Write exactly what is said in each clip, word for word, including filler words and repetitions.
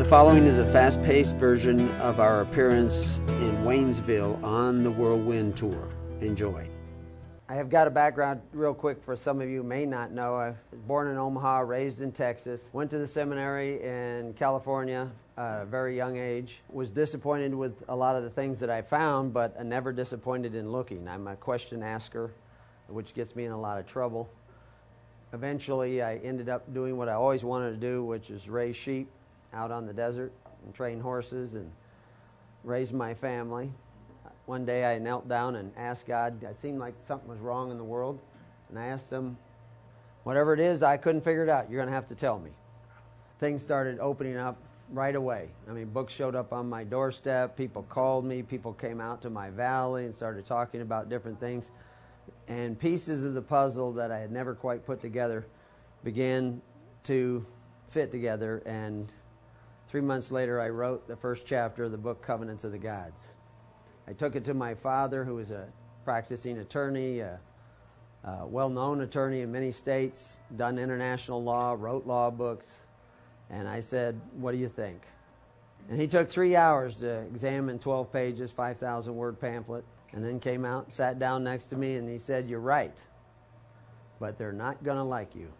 The following is a fast-paced version of our appearance in Waynesville on the Whirlwind Tour. Enjoy. I have got a background real quick for some of you who may not know. I was born in Omaha, raised in Texas, went to the seminary in California at a very young age, was disappointed with a lot of the things that I found, but never disappointed in looking. I'm a question asker, which gets me in a lot of trouble. Eventually, I ended up doing what I always wanted to do, which is raise sheep out on the desert and train horses and raise my family. One day I knelt down and asked God, it seemed like something was wrong in the world, and I asked him, whatever it is, I couldn't figure it out. You're going to have to tell me. Things started opening up right away. I mean, books showed up on my doorstep. People called me. People came out to my valley and started talking about different things. And pieces of the puzzle that I had never quite put together began to fit together. And three months later, I wrote the first chapter of the book, Covenants of the Gods. I took it to my father, who was a practicing attorney, a, a well-known attorney in many states, done international law, wrote law books. And I said, what do you think? And he took three hours to examine twelve pages, five thousand word pamphlet, and then came out and sat down next to me, and he said, you're right, but they're not going to like you.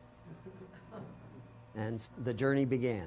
And the journey began.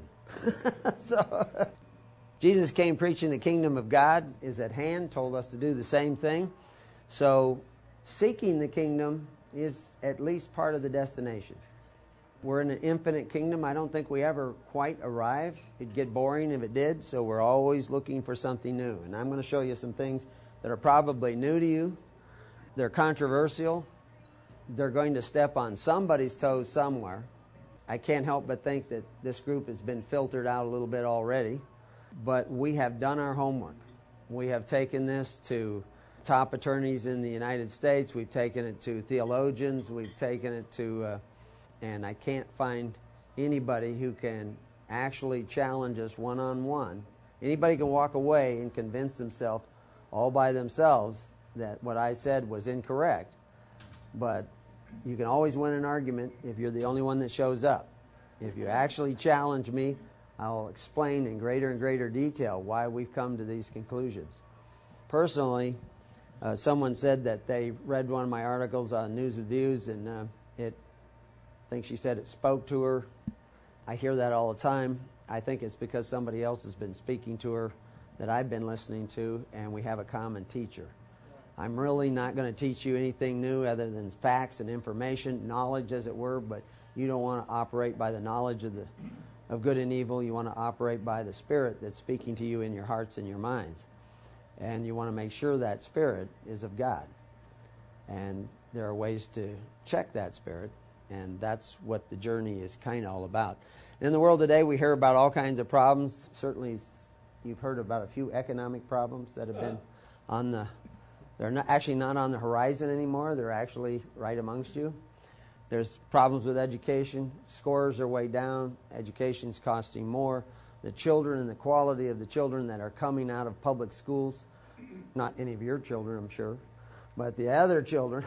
So Jesus came preaching the kingdom of God is at hand, told us to do the same thing. So seeking the kingdom is at least part of the destination. We're in an infinite kingdom. I don't think we ever quite arrive. It'd get boring if it did, so we're always looking for something new. And I'm going to show you some things that are probably new to you. They're controversial. They're going to step on somebody's toes somewhere. I can't help but think that this group has been filtered out a little bit already. But we have done our homework. We have taken this to top attorneys in the United States. We've taken it to theologians. We've taken it to, uh, and I can't find anybody who can actually challenge us one-on-one. Anybody can walk away and convince themselves all by themselves that what I said was incorrect. But you can always win an argument if you're the only one that shows up. If you actually challenge me, I'll explain in greater and greater detail why we've come to these conclusions. Personally, uh, someone said that they read one of my articles on News with Views, and uh, it, I think she said it spoke to her. I hear that all the time. I think it's because somebody else has been speaking to her that I've been listening to, and we have a common teacher. I'm really not going to teach you anything new other than facts and information, knowledge as it were, but you don't want to operate by the knowledge of the of good and evil. You want to operate by the Spirit that's speaking to you in your hearts and your minds. And you want to make sure that Spirit is of God. And there are ways to check that Spirit, and that's what the journey is kind of all about. In the world today, we hear about all kinds of problems. Certainly, you've heard about a few economic problems that have been on the, they're not, actually not on the horizon anymore. They're actually right amongst you. There's problems with education. Scores are way down. Education's costing more. The children and the quality of the children that are coming out of public schools, not any of your children, I'm sure, but the other children,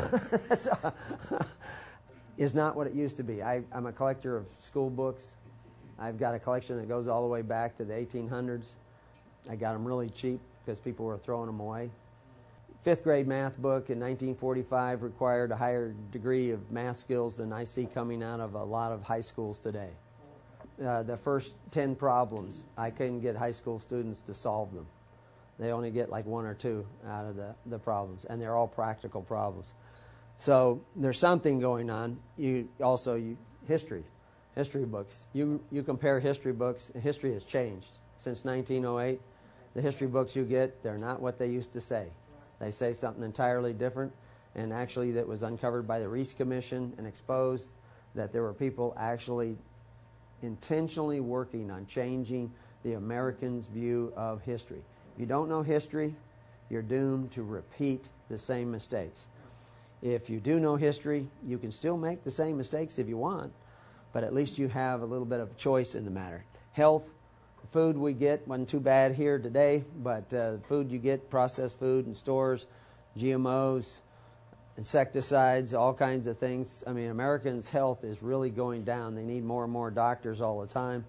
is not what it used to be. I, I'm a collector of school books. I've got a collection that goes all the way back to the eighteen hundreds. I got them really cheap because people were throwing them away. Fifth grade math book in nineteen forty-five required a higher degree of math skills than I see coming out of a lot of high schools today. Uh, the first ten problems, I couldn't get high school students to solve them. They only get like one or two out of the, the problems, and they're all practical problems. So there's something going on. You also, you, history, history books. You, you compare history books, history has changed since nineteen oh eight. The history books you get, they're not what they used to say. They say something entirely different, and actually that was uncovered by the Reese Commission and exposed that there were people actually intentionally working on changing the Americans' view of history. If you don't know history, you're doomed to repeat the same mistakes. If you do know history, you can still make the same mistakes if you want, but at least you have a little bit of choice in the matter. Health, food we get wasn't too bad here today, but uh, food you get, processed food in stores, G M Os, insecticides, all kinds of things. I mean, Americans' health is really going down. They need more and more doctors all the time.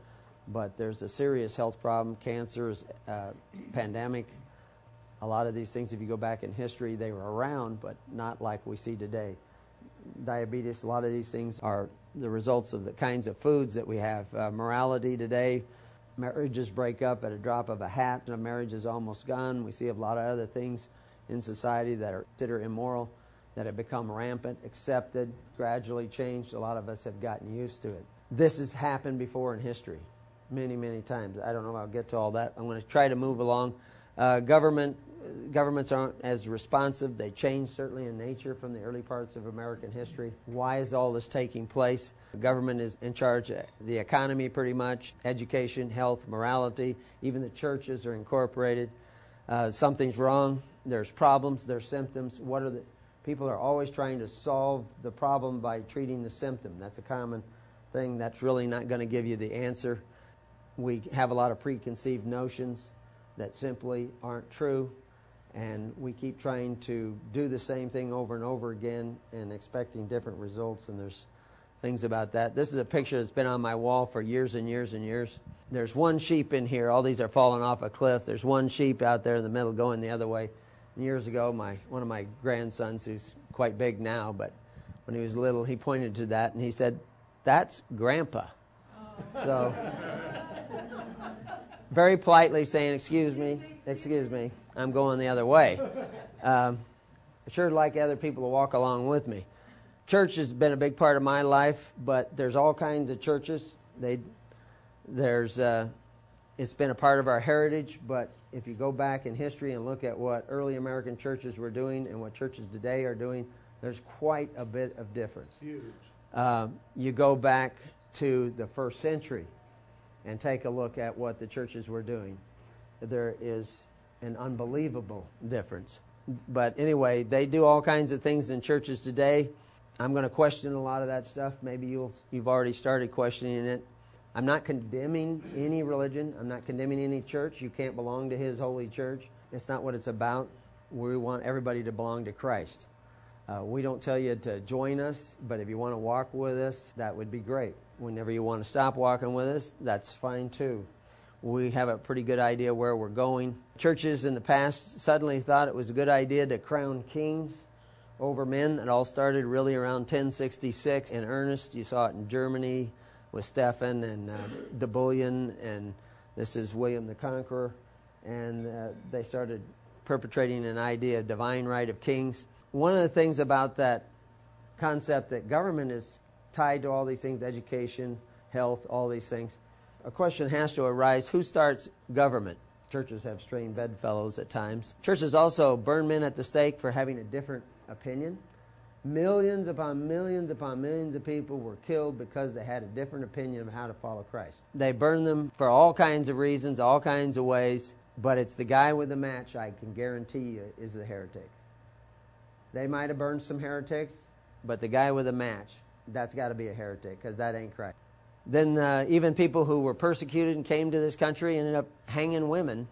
but there's a serious health problem, cancers, uh, pandemic. A lot of these things, if you go back in history, they were around, but not like we see today. Diabetes, a lot of these things are the results of the kinds of foods that we have. Uh, morality today, marriages break up at a drop of a hat. A marriage is almost gone. We see a lot of other things in society that are considered immoral, that have become rampant, accepted, gradually changed. A lot of us have gotten used to it. This has happened before in history, many, many times. I don't know if I'll get to all that. I'm going to try to move along. Uh, government Governments aren't as responsive. They change certainly in nature from the early parts of American history. Why is all this taking place? The government is in charge of the economy pretty much, education, health, morality. Even the churches are incorporated. Uh, something's wrong. There's problems. There's symptoms. What are the people are always trying to solve the problem by treating the symptom. That's a common thing. That's really not going to give you the answer. We have a lot of preconceived notions that simply aren't true. And we keep trying to do the same thing over and over again and expecting different results, and there's things about that. This is a picture that's been on my wall for years and years and years. There's one sheep in here. All these are falling off a cliff. There's one sheep out there in the middle going the other way. And years ago, my one of my grandsons, who's quite big now, but when he was little, he pointed to that, and he said, "That's Grandpa." Oh. So, very politely saying, excuse me, excuse me. I'm going the other way. Um, I sure like other people to walk along with me. Church has been a big part of my life, but there's all kinds of churches. They, there's, uh, it's been a part of our heritage, but if you go back in history and look at what early American churches were doing and what churches today are doing, there's quite a bit of difference. Huge. Um, you go back to the first century and take a look at what the churches were doing. There is an unbelievable difference. But anyway, they do all kinds of things in churches today. I'm going to question a lot of that stuff. Maybe you'll, you've already started questioning it. I'm not condemning any religion. I'm not condemning any church. You can't belong to His holy church. It's not what it's about. We want everybody to belong to Christ. Uh, we don't tell you to join us, but if you want to walk with us, that would be great. Whenever you want to stop walking with us, that's fine too. We have a pretty good idea where we're going. Churches in the past suddenly thought it was a good idea to crown kings over men. It all started really around ten sixty-six in earnest. You saw it in Germany with Stephen and uh, de Bullion, and this is William the Conqueror. And uh, they started perpetrating an idea of divine right of kings. One of the things about that concept that government is tied to all these things, education, health, all these things, a question has to arise, who starts government? Churches have strained bedfellows at times. Churches also burn men at the stake for having a different opinion. Millions upon millions upon millions of people were killed because they had a different opinion of how to follow Christ. They burn them for all kinds of reasons, all kinds of ways, but it's the guy with the match, I can guarantee you, is the heretic. They might have burned some heretics, but the guy with the match, that's got to be a heretic because that ain't Christ. Then uh, even people who were persecuted and came to this country ended up hanging women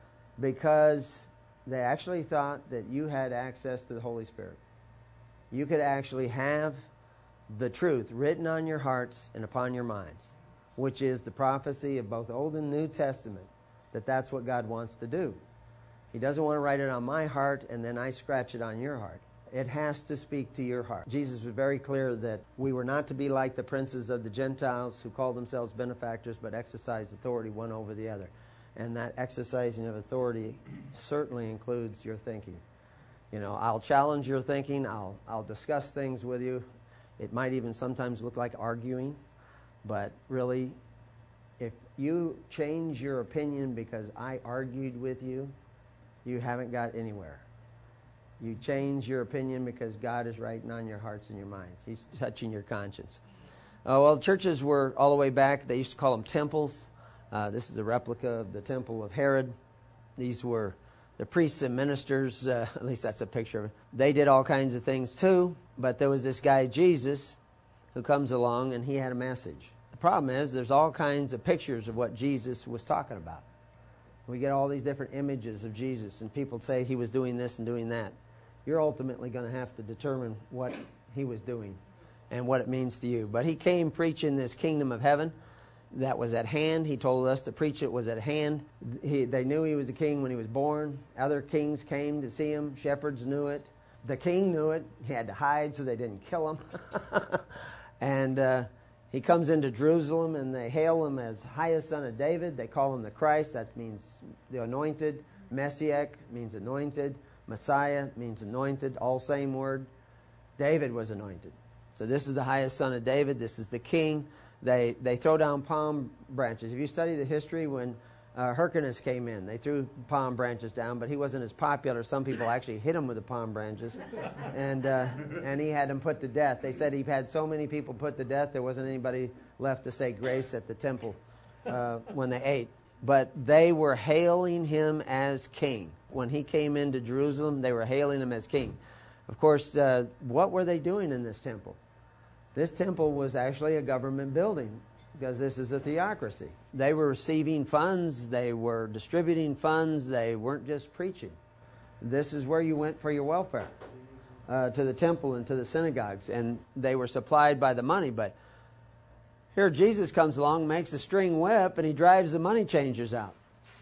because they actually thought that you had access to the Holy Spirit. You could actually have the truth written on your hearts and upon your minds, which is the prophecy of both Old and New Testament, that that's what God wants to do. He doesn't want to write it on my heart and then I scratch it on your heart. It has to speak to your heart. Jesus was very clear that we were not to be like the princes of the Gentiles who call themselves benefactors but exercise authority one over the other. And that exercising of authority certainly includes your thinking. You know, I'll challenge your thinking. I'll, I'll discuss things with you. It might even sometimes look like arguing. But really, if you change your opinion because I argued with you, you haven't got anywhere. You change your opinion because God is writing on your hearts and your minds. He's touching your conscience. Uh, well, churches were all the way back. They used to call them temples. Uh, this is a replica of the temple of Herod. These were the priests and ministers. Uh, at least that's a picture of it. They did all kinds of things too. But there was this guy, Jesus, who comes along, and he had a message. The problem is there's all kinds of pictures of what Jesus was talking about. We get all these different images of Jesus, and people say he was doing this and doing that. You're ultimately going to have to determine what he was doing and what it means to you. But he came preaching this kingdom of heaven, that was at hand. He told us to preach it was at hand. He, they knew he was a king when he was born. Other kings came to see him. Shepherds knew it. The king knew it. He had to hide so they didn't kill him. and uh, he comes into Jerusalem, and they hail him as highest son of David. They call him the Christ. That means the anointed. Messiah means anointed. Messiah means anointed. All same word. David was anointed. So this is the highest son of David. This is the king. They they throw down palm branches. If you study the history, when uh, Hyrcanus came in, they threw palm branches down, but he wasn't as popular. Some people actually hit him with the palm branches, and uh, and he had them put to death. They said he had so many people put to death, there wasn't anybody left to say grace at the temple uh, when they ate. But they were hailing him as king. When he came into Jerusalem, they were hailing him as king. Of course, uh, what were they doing in this temple? This temple was actually a government building because this is a theocracy. They were receiving funds. They were distributing funds. They weren't just preaching. This is where you went for your welfare, uh, to the temple and to the synagogues. And they were supplied by the money. But here Jesus comes along, makes a string whip, and he drives the money changers out.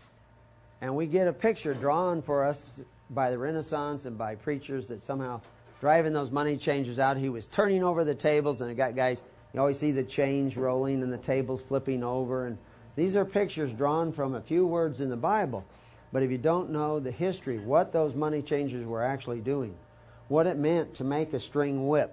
And we get a picture drawn for us by the Renaissance and by preachers that somehow driving those money changers out, he was turning over the tables, and it got guys, you always see the change rolling and the tables flipping over. And these are pictures drawn from a few words in the Bible. But if you don't know the history, what those money changers were actually doing, what it meant to make a string whip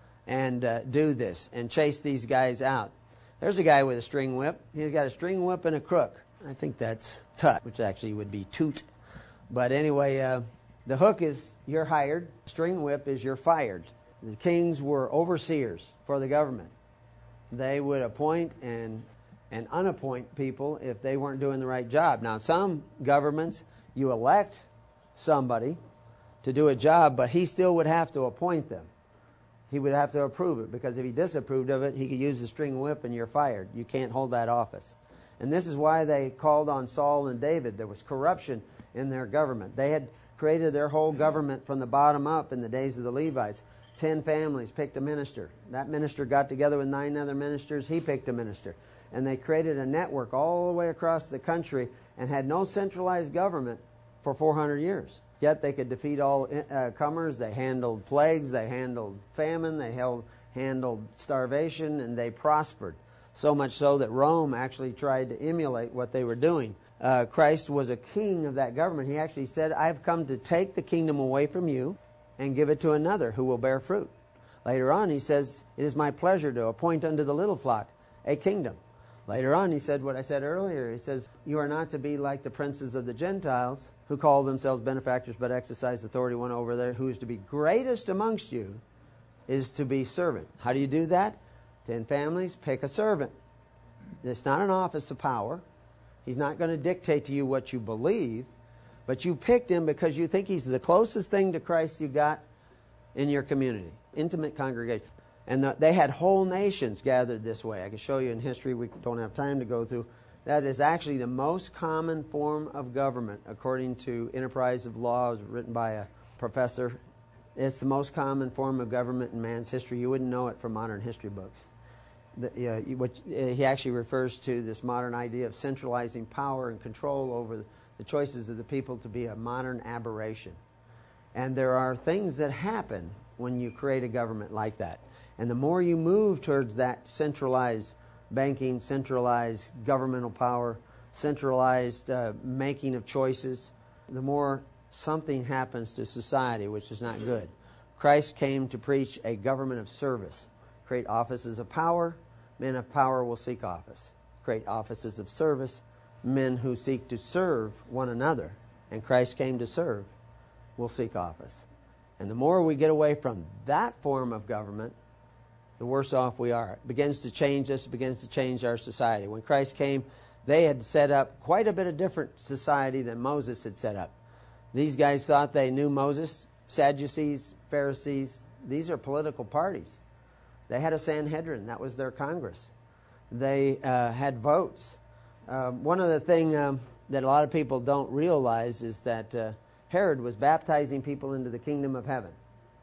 and uh, do this and chase these guys out. There's a guy with a string whip. He's got a string whip and a crook. I think that's tut, which actually would be toot. But anyway, uh, the hook is you're hired. String whip is you're fired. The kings were overseers for the government. They would appoint and and unappoint people if they weren't doing the right job. Now, some governments, you elect somebody to do a job, but he still would have to appoint them. He would have to approve it, because if he disapproved of it, he could use the string whip and you're fired. You can't hold that office. And this is why they called on Saul and David. There was corruption in their government. They had created their whole government from the bottom up in the days of the Levites. Ten families picked a minister. That minister got together with nine other ministers. He picked a minister. And they created a network all the way across the country and had no centralized government for four hundred years. Yet they could defeat all uh, comers. They handled plagues. They handled famine. They held, handled starvation, and they prospered. So much so that Rome actually tried to emulate what they were doing. Uh, Christ was a king of that government. He actually said, I've come to take the kingdom away from you and give it to another who will bear fruit. Later on, he says, it is my pleasure to appoint unto the little flock a kingdom. Later on, he said what I said earlier. He says, you are not to be like the princes of the Gentiles, who call themselves benefactors but exercise authority one over there. Who is to be greatest amongst you is to be servant. How do you do that? Ten families, pick a servant. It's not an office of power. He's not going to dictate to you what you believe, but you picked him because you think he's the closest thing to Christ you got in your community, intimate congregation. And the, they had whole nations gathered this way. I can show you in history. We don't have time to go through. That is actually the most common form of government, according to Enterprise of Law, written by a professor. It's the most common form of government in man's history. You wouldn't know it from modern history books. The, uh, which, uh, he actually refers to this modern idea of centralizing power and control over the choices of the people to be a modern aberration. And there are things that happen when you create a government like that. And the more you move towards that centralized banking, centralized governmental power, centralized uh, making of choices, the more something happens to society, which is not good. Christ came to preach a government of service. Create offices of power, men of power will seek office. Create offices of service, men who seek to serve one another. And Christ came to serve, will seek office. And the more we get away from that form of government, the worse off we are. It begins to change us, it begins to change our society. When Christ came, they had set up quite a bit of different society than Moses had set up. These guys thought they knew Moses. Sadducees, Pharisees, these are political parties. They had a Sanhedrin. That was their Congress. They uh, had votes. Uh, one of the things um, that a lot of people don't realize is that uh, Herod was baptizing people into the kingdom of heaven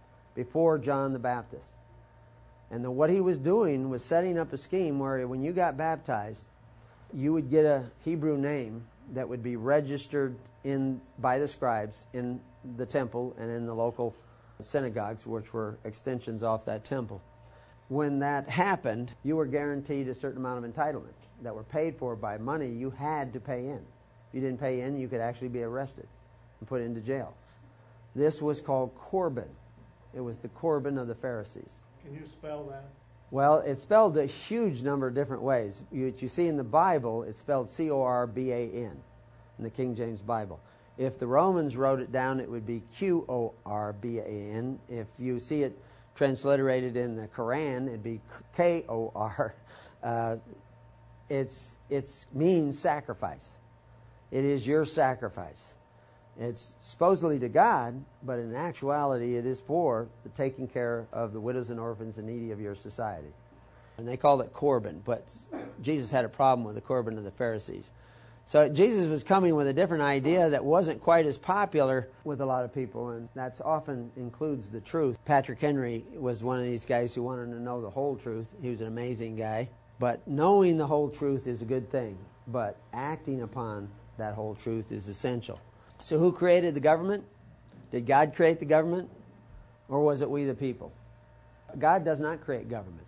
before John the Baptist. And the, what he was doing was setting up a scheme where when you got baptized, you would get a Hebrew name that would be registered in by the scribes in the temple and in the local synagogues, which were extensions off that temple. When that happened, you were guaranteed a certain amount of entitlements that were paid for by money you had to pay in. If you didn't pay in, you could actually be arrested and put into jail. This was called Corban. It was the Corban of the Pharisees. Can you spell that? Well, it's spelled a huge number of different ways. You, you see in the Bible, it's spelled C O R B A N in the King James Bible. If the Romans wrote it down, it would be Q O R B A N. If you see it transliterated in the Quran, it'd be K O R. Uh, it's it's means sacrifice. It is your sacrifice. It's supposedly to God, but in actuality it is for the taking care of the widows and orphans and needy of your society. And they called it Corban, but Jesus had a problem with the Corban of the Pharisees. So Jesus was coming with a different idea that wasn't quite as popular with a lot of people, and that often includes the truth. Patrick Henry was one of these guys who wanted to know the whole truth. He was an amazing guy. But knowing the whole truth is a good thing, but acting upon that whole truth is essential. So who created the government? Did God create the government? Or was it we the people? God does not create government.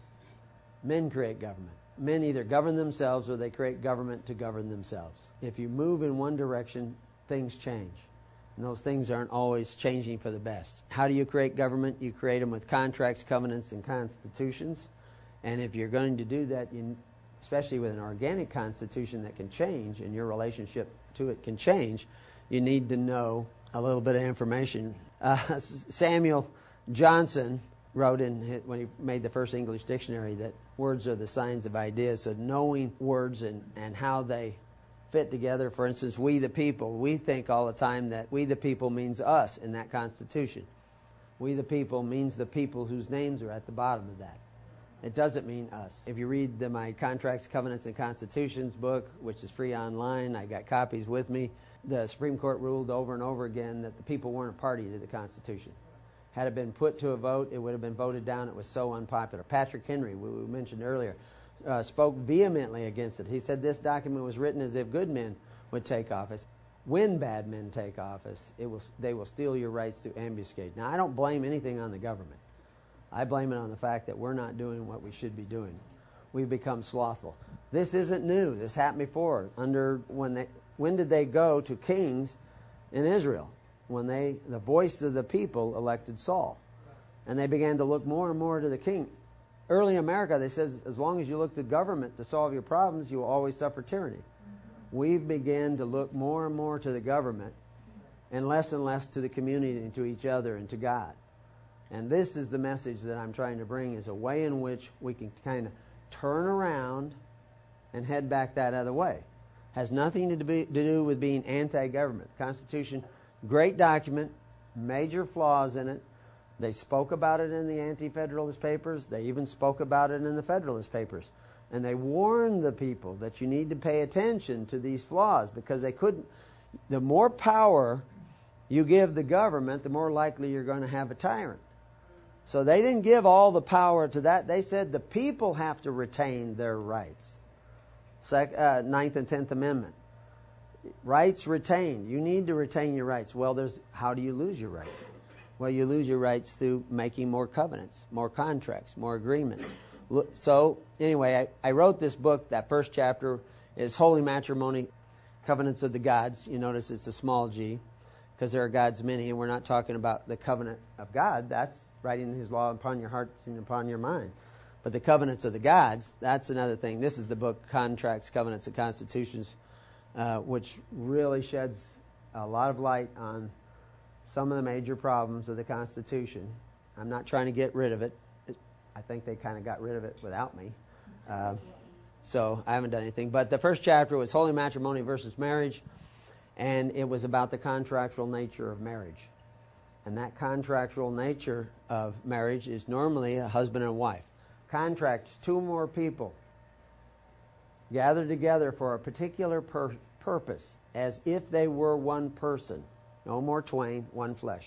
Men create government. Men either govern themselves or they create government to govern themselves. If you move in one direction, things change. And those things aren't always changing for the best. How do you create government? You create them with contracts, covenants, and constitutions. And if you're going to do that, you, especially with an organic constitution that can change and your relationship to it can change, you need to know a little bit of information. Uh, Samuel Johnson wrote in when he made the first English dictionary that words are the signs of ideas. So knowing words and, and how they fit together. For instance, we the people. We think all the time that we the people means us in that Constitution. We the people means the people whose names are at the bottom of that. It doesn't mean us. If you read the, my Contracts, Covenants, and Constitutions book, which is free online, I got copies with me, the Supreme Court ruled over and over again that the people weren't a party to the Constitution. Had it been put to a vote, it would have been voted down. It was so unpopular. Patrick Henry, we mentioned earlier, uh, spoke vehemently against it. He said this document was written as if good men would take office. When bad men take office, it will, they will steal your rights through ambuscade. Now, I don't blame anything on the government. I blame it on the fact that we're not doing what we should be doing. We've become slothful. This isn't new. This happened before. Under when they, when did they go to kings in Israel? When they, the voice of the people elected Saul. And they began to look more and more to the king. Early America, they said, as long as you look to government to solve your problems, you will always suffer tyranny. We've began to look more and more to the government and less and less to the community and to each other and to God. And this is the message that I'm trying to bring, is a way in which we can kind of turn around and head back that other way. Has nothing to, be, to do with being anti-government. The Constitution, great document, major flaws in it. They spoke about it in the Anti-Federalist Papers. They even spoke about it in the Federalist Papers. And they warned the people that you need to pay attention to these flaws, because they couldn't. The more power you give the government, the more likely you're going to have a tyrant. So they didn't give all the power to that. They said the people have to retain their rights. Sec, uh, Ninth and Tenth Amendment. Rights retained. You need to retain your rights. Well, there's how do you lose your rights? Well, you lose your rights through making more covenants, more contracts, more agreements. So anyway, I, I wrote this book. That first chapter is Holy Matrimony, Covenants of the Gods. You notice it's a small g, because there are gods many, and we're not talking about the covenant of God. That's writing His law upon your hearts and upon your mind. But the covenants of the gods, that's another thing. This is the book, Contracts, Covenants, and Constitutions, uh, which really sheds a lot of light on some of the major problems of the Constitution. I'm not trying to get rid of it. I think they kind of got rid of it without me. Uh, so I haven't done anything. But the first chapter was Holy Matrimony versus Marriage, and it was about the contractual nature of marriage. And that contractual nature of marriage is normally a husband and a wife. Contracts, two more people gathered together for a particular pur- purpose, as if they were one person. No more twain, one flesh.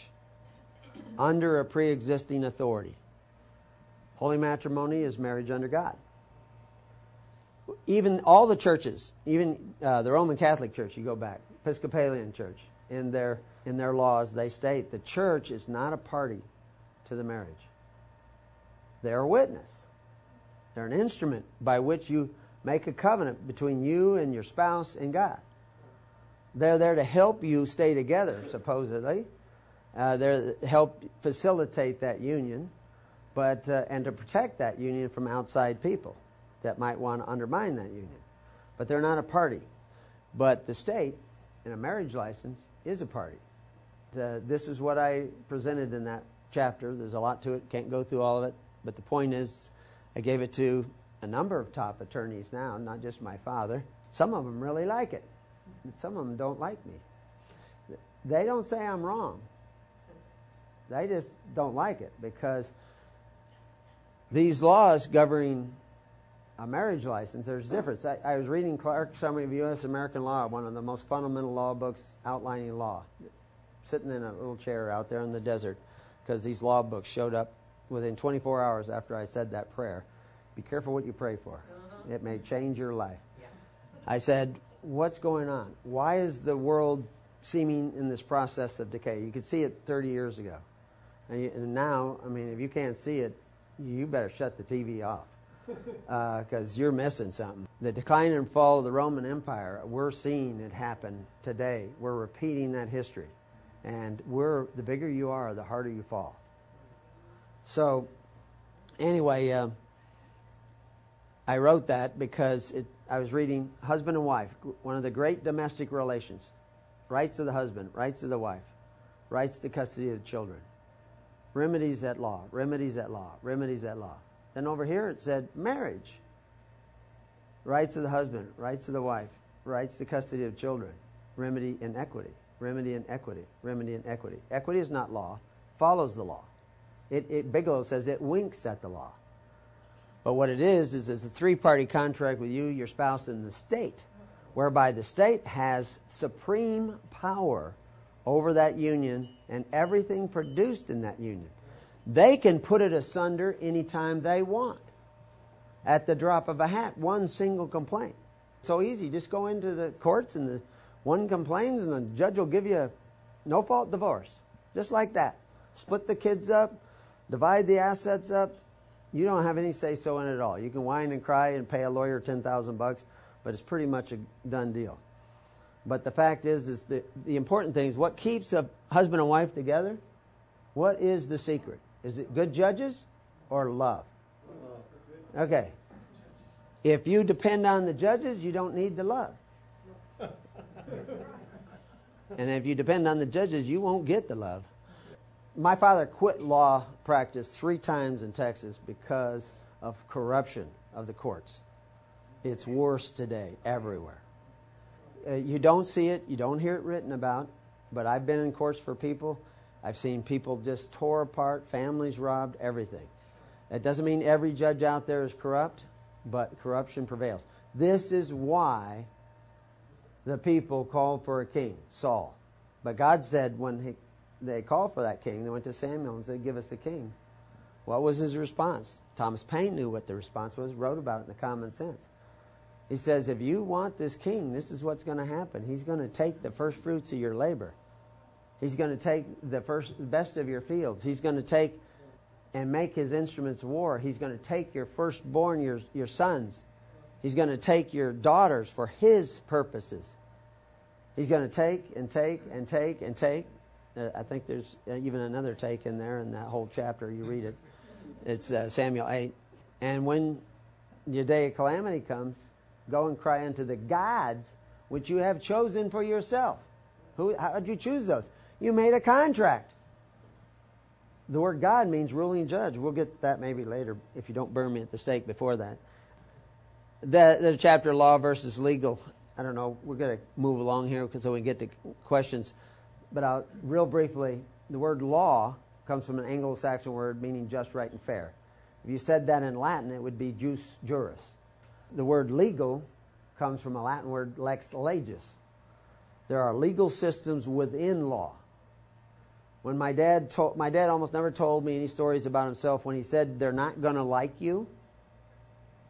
Under a pre-existing authority. Holy matrimony is marriage under God. even all the churches, even uh, the Roman Catholic Church, you go back, Episcopalian Church, in their in their laws, they state the church is not a party to the marriage. They're a witness. They're an instrument by which you make a covenant between you and your spouse and God. They're there to help you stay together, supposedly. Uh, they're to help facilitate that union, but uh, and to protect that union from outside people that might want to undermine that union. But they're not a party. But the state, in a marriage license, is a party. Uh, this is what I presented in that chapter. There's a lot to it. Can't go through all of it. But the point is, I gave it to a number of top attorneys now, not just my father. Some of them really like it. Some of them don't like me. They don't say I'm wrong. They just don't like it because these laws governing a marriage license, there's a difference. I, I was reading Clark's Summary of U S American Law, one of the most fundamental law books outlining law, sitting in a little chair out there in the desert because these law books showed up within twenty-four hours after I said that prayer. Be careful what you pray for. Uh-huh. It may change your life. Yeah. I said, what's going on? Why is the world seeming in this process of decay? You could see it thirty years ago. And, you, and now, I mean, if you can't see it, you better shut the T V off because uh, you're missing something. The decline and fall of the Roman Empire, we're seeing it happen today. We're repeating that history. And we're the bigger you are, the harder you fall. So, anyway, uh, I wrote that because it, I was reading husband and wife, one of the great domestic relations. Rights of the husband, rights of the wife, rights to custody of the children. Remedies at law, remedies at law, remedies at law. Then over here it said marriage. Rights of the husband, rights of the wife, rights to custody of children. Remedy in equity, remedy in equity, remedy in equity. Equity is not law, follows the law. It, it, Bigelow says it winks at the law. But what it is, is it's a three-party contract with you, your spouse, and the state, whereby the state has supreme power over that union and everything produced in that union. They can put it asunder anytime they want. At the drop of a hat, one single complaint. So easy, just go into the courts and the one complains and the judge will give you a no-fault divorce. Just like that. Split the kids up, divide the assets up. You don't have any say-so in it at all. You can whine and cry and pay a lawyer ten thousand bucks, but it's pretty much a done deal. But the fact is, is the, the important thing is what keeps a husband and wife together? What is the secret? Is it good judges or love? Okay. If you depend on the judges, you don't need the love. And if you depend on the judges, you won't get the love. My father quit law practice three times in Texas because of corruption of the courts. It's worse today everywhere. Uh, you don't see it, you don't hear it written about, but I've been in courts for people. I've seen people just tore apart, families robbed, everything. That doesn't mean every judge out there is corrupt, but corruption prevails. This is why the people called for a king, Saul. But God said when he, they called for that king, they went to Samuel and said, give us a king. What was his response? Thomas Paine knew what the response was, wrote about it in the Common Sense. He says, if you want this king, this is what's going to happen. He's going to take the first fruits of your labor. He's going to take the first best of your fields. He's going to take and make his instruments of war. He's going to take your firstborn, your, your sons. He's going to take your daughters for his purposes. He's going to take and take and take and take. Uh, I think there's even another take in there in that whole chapter. You read it. It's uh, Samuel eight. And when your day of calamity comes, go and cry unto the gods which you have chosen for yourself. Who? How did you choose those? You made a contract. The word God means ruling judge. We'll get to that maybe later if you don't burn me at the stake before that. The, the chapter law versus legal. I don't know. We're going to move along here because so we get to questions. But I'll, real briefly, the word law comes from an Anglo-Saxon word meaning just, right, and fair. If you said that in Latin, it would be jus juris. The word legal comes from a Latin word lex legis. There are legal systems within law. When my dad told, my dad almost never told me any stories about himself. When he said they're not going to like you,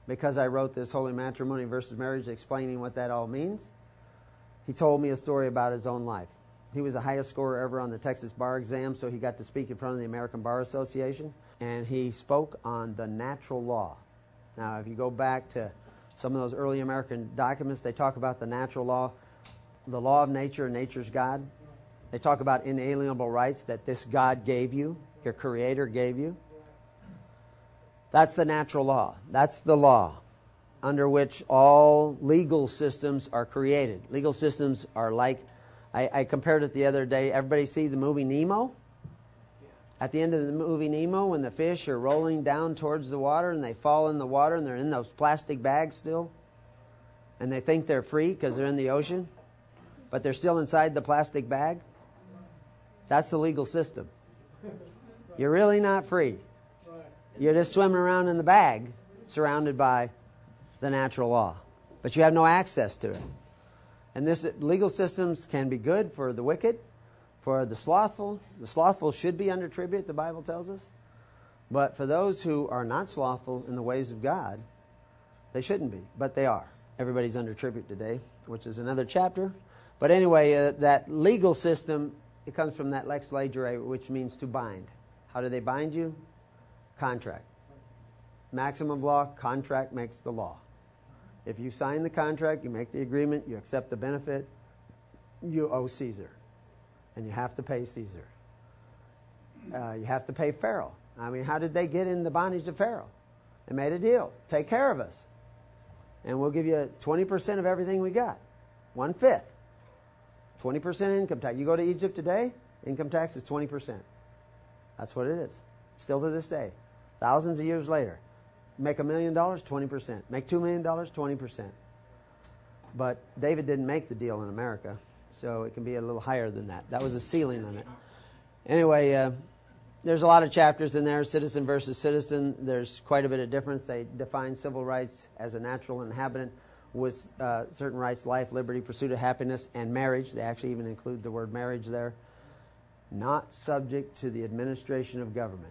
because I wrote this Holy Matrimony versus Marriage explaining what that all means. He told me a story about his own life. He was the highest scorer ever on the Texas bar exam, so he got to speak in front of the American Bar Association, and he spoke on the natural law. Now, if you go back to some of those early American documents, they talk about the natural law, the law of nature and nature's God. They talk about inalienable rights that this God gave you, your Creator gave you. That's the natural law. That's the law under which all legal systems are created. Legal systems are like, I, I compared it the other day. Everybody see the movie Nemo? At the end of the movie Nemo, when the fish are rolling down towards the water and they fall in the water and they're in those plastic bags still, and they think they're free because they're in the ocean, but they're still inside the plastic bag. That's the legal system. You're really not free. You're just swimming around in the bag, surrounded by the natural law. But you have no access to it. And this legal systems can be good for the wicked, for the slothful. The slothful should be under tribute, the Bible tells us. But for those who are not slothful in the ways of God, they shouldn't be, but they are. Everybody's under tribute today, which is another chapter. But anyway, uh, that legal system, it comes from that lex legere, which means to bind. How do they bind you? Contract. Maximum law, contract makes the law. If you sign the contract, you make the agreement, you accept the benefit, you owe Caesar. And you have to pay Caesar. Uh, you have to pay Pharaoh. I mean, how did they get in the bondage of Pharaoh? They made a deal. Take care of us. And we'll give you twenty percent of everything we got. One-fifth. twenty percent income tax. You go to Egypt today, income tax is twenty percent. That's what it is. Still to this day. Thousands of years later. Make a million dollars, twenty percent. Make two million dollars, twenty percent. But David didn't make the deal in America, so it can be a little higher than that. That was a ceiling on it. Anyway, uh, there's a lot of chapters in there, citizen versus citizen. There's quite a bit of difference. They define civil rights as a natural inhabitant with uh, certain rights, life, liberty, pursuit of happiness, and marriage. They actually even include the word marriage there. Not subject to the administration of government.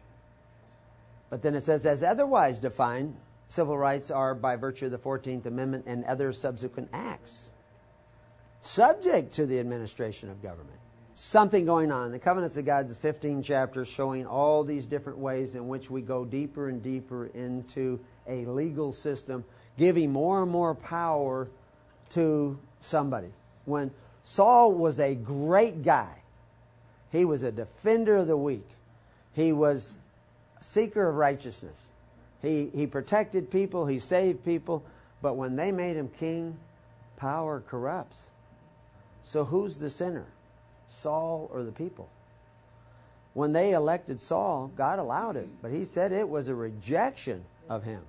But then it says, as otherwise defined, civil rights are by virtue of the fourteenth Amendment and other subsequent acts. Subject to the administration of government. Something going on. The Covenants of God is fifteen chapters showing all these different ways in which we go deeper and deeper into a legal system, giving more and more power to somebody. When Saul was a great guy, he was a defender of the weak. He was a seeker of righteousness. He, he protected people. He saved people. But when they made him king, power corrupts. So who's the sinner? Saul or the people? When they elected Saul, God allowed it. But he said it was a rejection of him.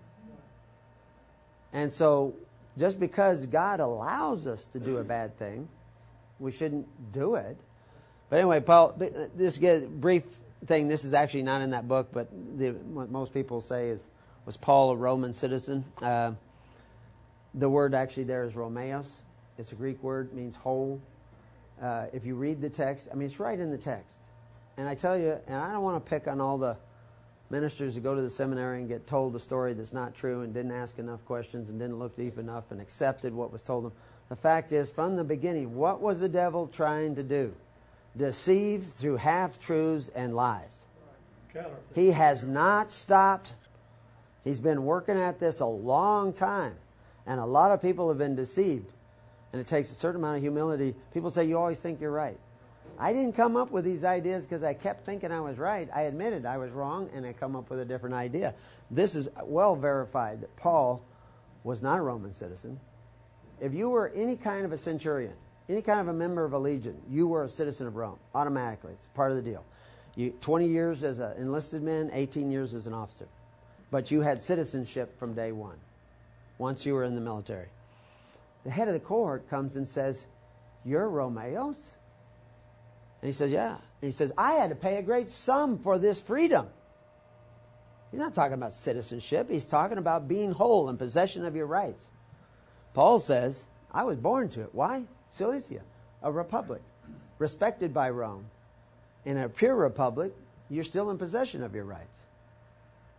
And so just because God allows us to do a bad thing, we shouldn't do it. But anyway, Paul, this brief thing, this is actually not in that book, but the, what most people say is, was Paul a Roman citizen? Uh, the word actually there is Romeos. It's a Greek word, means whole. Uh, if you read the text, I mean, it's right in the text. And I tell you, and I don't want to pick on all the ministers who go to the seminary and get told a story that's not true and didn't ask enough questions and didn't look deep enough and accepted what was told them. The fact is, from the beginning, what was the devil trying to do? Deceive through half-truths and lies. He has not stopped. He's been working at this a long time. And a lot of people have been deceived. And it takes a certain amount of humility. People say, you always think you're right. I didn't come up with these ideas because I kept thinking I was right. I admitted I was wrong, and I come up with a different idea. This is well verified that Paul was not a Roman citizen. If you were any kind of a centurion, any kind of a member of a legion, you were a citizen of Rome, automatically. It's part of the deal. You, twenty years as an enlisted man, eighteen years as an officer. But you had citizenship from day one, once you were in the military. The head of the cohort comes and says, you're Romeos? And he says, yeah. And he says, I had to pay a great sum for this freedom. He's not talking about citizenship. He's talking about being whole in possession of your rights. Paul says, I was born to it. Why? Cilicia, a republic, respected by Rome. In a pure republic, you're still in possession of your rights.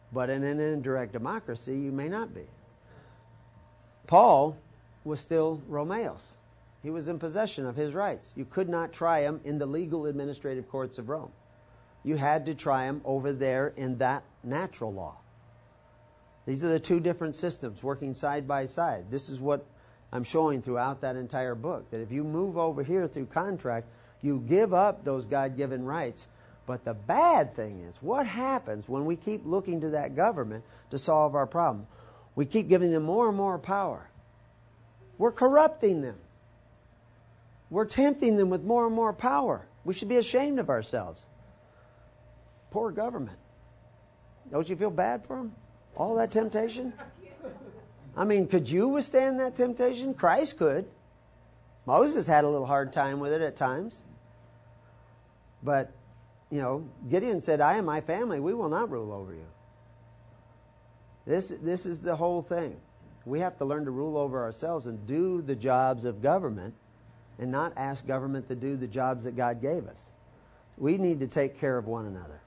But in an indirect democracy, you may not be. Paul was still Romeos. He was in possession of his rights. You could not try him in the legal administrative courts of Rome. You had to try him over there in that natural law. These are the two different systems working side by side. This is what I'm showing throughout that entire book, that if you move over here through contract, you give up those God-given rights. But the bad thing is, what happens when we keep looking to that government to solve our problem? We keep giving them more and more power. We're corrupting them. We're tempting them with more and more power. We should be ashamed of ourselves. Poor government. Don't you feel bad for them? All that temptation? I mean, could you withstand that temptation? Christ could. Moses had a little hard time with it at times. But, you know, Gideon said, I and my family, we will not rule over you. This, this is the whole thing. We have to learn to rule over ourselves and do the jobs of government and not ask government to do the jobs that God gave us. We need to take care of one another.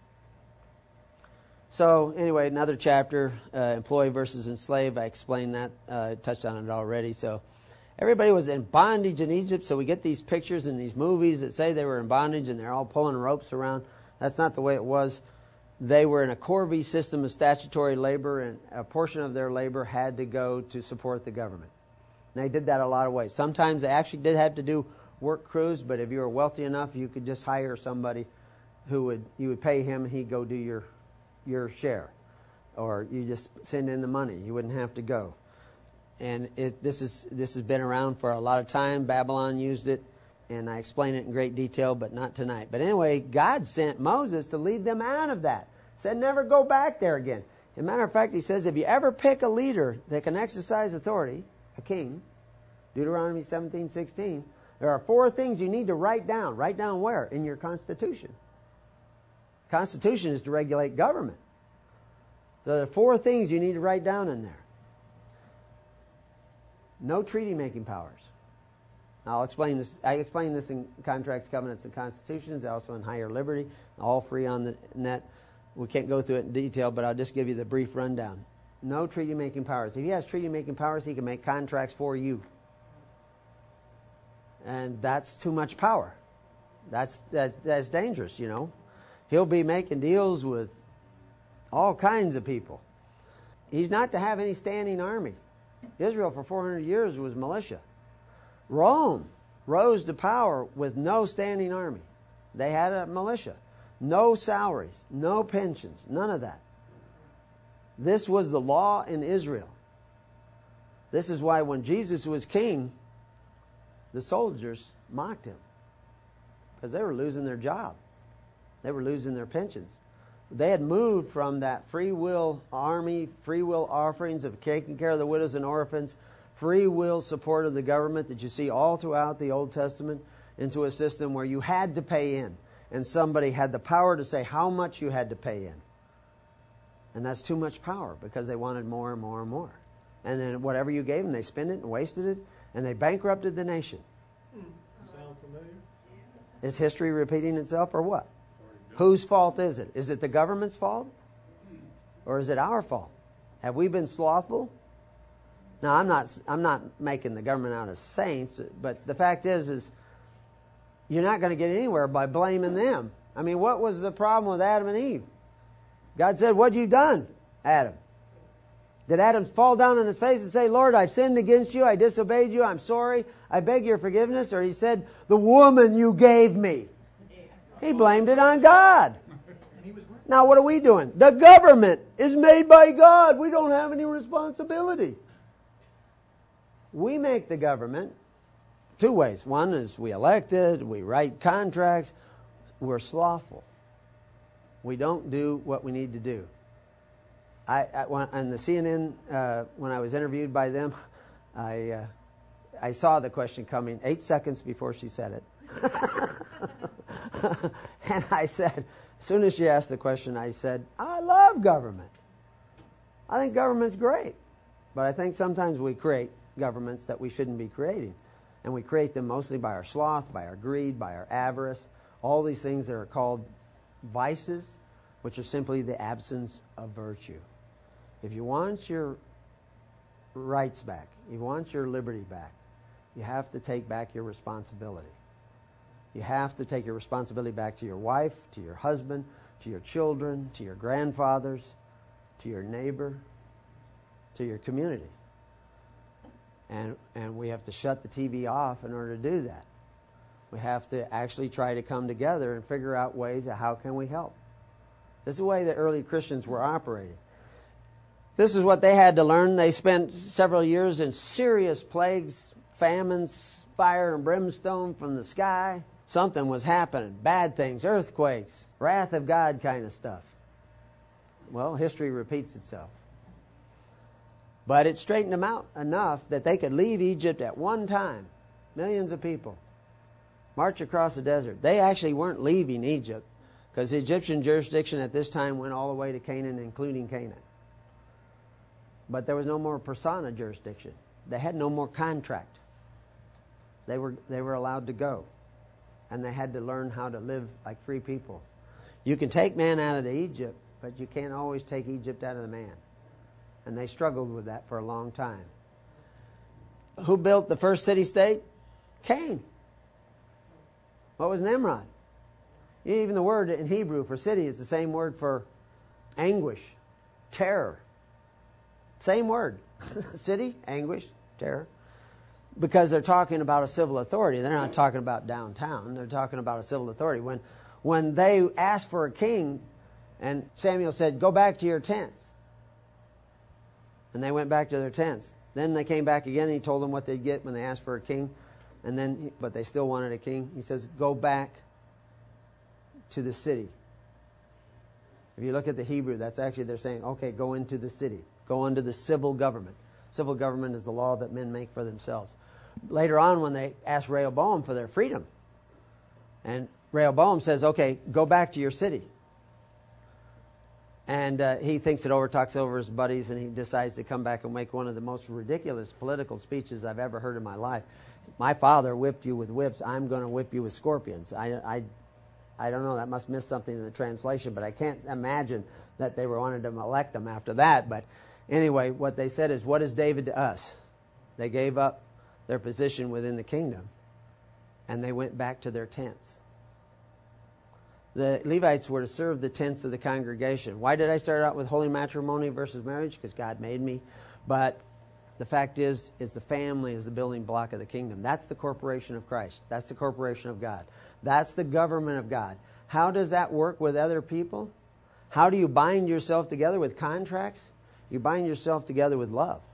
So, anyway, another chapter, uh, employee versus enslaved. I explained that, uh, touched on it already. So, everybody was in bondage in Egypt, so we get these pictures in these movies that say they were in bondage and they're all pulling ropes around. That's not the way it was. They were in a Corvée system of statutory labor, and a portion of their labor had to go to support the government. And they did that a lot of ways. Sometimes they actually did have to do work crews, but if you were wealthy enough, you could just hire somebody who would, you would pay him and he'd go do your your share, or you just send in the money. You wouldn't have to go. And it, this is this has been around for a lot of time. Babylon used it, and I explain it in great detail, but not tonight. But anyway, God sent Moses to lead them out of that. Said never go back there again. As a matter of fact, he says if you ever pick a leader that can exercise authority, a king, Deuteronomy seventeen sixteen, there are four things you need to write down. Write down where? In your Constitution. Constitution is to regulate government. So there are four things you need to write down in there. No treaty-making powers. Now, I'll explain this. I explain this in Contracts, Covenants, and Constitutions, also in Higher Liberty, all free on the net. We can't go through it in detail, but I'll just give you the brief rundown. No treaty-making powers. If he has treaty-making powers, he can make contracts for you. And that's too much power. That's, that's, that's dangerous, you know. He'll be making deals with all kinds of people. He's not to have any standing army. Israel for four hundred years was militia. Rome rose to power with no standing army. They had a militia. No salaries, no pensions, none of that. This was the law in Israel. This is why when Jesus was king, the soldiers mocked him because they were losing their job. They were losing their pensions. They had moved from that free will army, free will offerings of taking care of the widows and orphans, free will support of the government that you see all throughout the Old Testament, into a system where you had to pay in. And somebody had the power to say how much you had to pay in. And that's too much power because they wanted more and more and more. And then whatever you gave them, they spent it and wasted it, and they bankrupted the nation. Sound familiar? Is history repeating itself or what? Whose fault is it? Is it the government's fault? Or is it our fault? Have we been slothful? Now, I'm not I'm not making the government out as saints, but the fact is, is you're not going to get anywhere by blaming them. I mean, what was the problem with Adam and Eve? God said, what have you done, Adam? Did Adam fall down on his face and say, Lord, I've sinned against you, I disobeyed you, I'm sorry, I beg your forgiveness? Or he said, the woman you gave me. He blamed it on God. Now what are we doing? The government is made by God. We don't have any responsibility. We make the government two ways. One is we elect it, we write contracts. We're slothful. We don't do what we need to do. I, I on the C N N, uh, when I was interviewed by them, I uh, I saw the question coming eight seconds before she said it. And I said, as soon as she asked the question, I said, I love government. I think government's great. But I think sometimes we create governments that we shouldn't be creating. And we create them mostly by our sloth, by our greed, by our avarice, all these things that are called vices, which are simply the absence of virtue. If you want your rights back, if you want your liberty back, you have to take back your responsibility. You have to take your responsibility back to your wife, to your husband, to your children, to your grandfathers, to your neighbor, to your community. And, and we have to shut the T V off in order to do that. We have to actually try to come together and figure out ways of how can we help. This is the way the early Christians were operating. This is what they had to learn. They spent several years in serious plagues, famines, fire and brimstone from the sky. Something was happening. Bad things, earthquakes, wrath of God kind of stuff. Well, history repeats itself. But it straightened them out enough that they could leave Egypt at one time. Millions of people. March across the desert. They actually weren't leaving Egypt because the Egyptian jurisdiction at this time went all the way to Canaan, including Canaan. But there was no more persona jurisdiction. They had no more contract. They were, they were allowed to go. And they had to learn how to live like free people. You can take man out of the Egypt, but you can't always take Egypt out of the man. And they struggled with that for a long time. Who built the first city-state? Cain. What was Nimrod? Even the word in Hebrew for city is the same word for anguish, terror. Same word. City, anguish, terror. Because they're talking about a civil authority. They're not talking about downtown. They're talking about a civil authority. When, when they asked for a king, and Samuel said, go back to your tents. And they went back to their tents. Then they came back again and he told them what they'd get when they asked for a king. And then, but they still wanted a king. He says, go back to the city. If you look at the Hebrew, that's actually they're saying, okay, go into the city. Go into the civil government. Civil government is the law that men make for themselves. Later on, when they asked Rehoboam for their freedom, and Rehoboam says, okay, go back to your city. And uh, he thinks it over, talks over his buddies, and he decides to come back and make one of the most ridiculous political speeches I've ever heard in my life. My father whipped you with whips. I'm going to whip you with scorpions. I, I, I don't know. That must miss something in the translation, but I can't imagine that they were wanted to elect him after that. But anyway, what they said is, what is David to us? They gave up their position within the kingdom, and they went back to their tents. The Levites were to serve the tents of the congregation. Why did I start out with holy matrimony versus marriage? Because God made me. But the fact is, is the family is the building block of the kingdom. That's the corporation of Christ. That's the corporation of God. That's the government of God. How does that work with other people? How do you bind yourself together with contracts? You bind yourself together with love.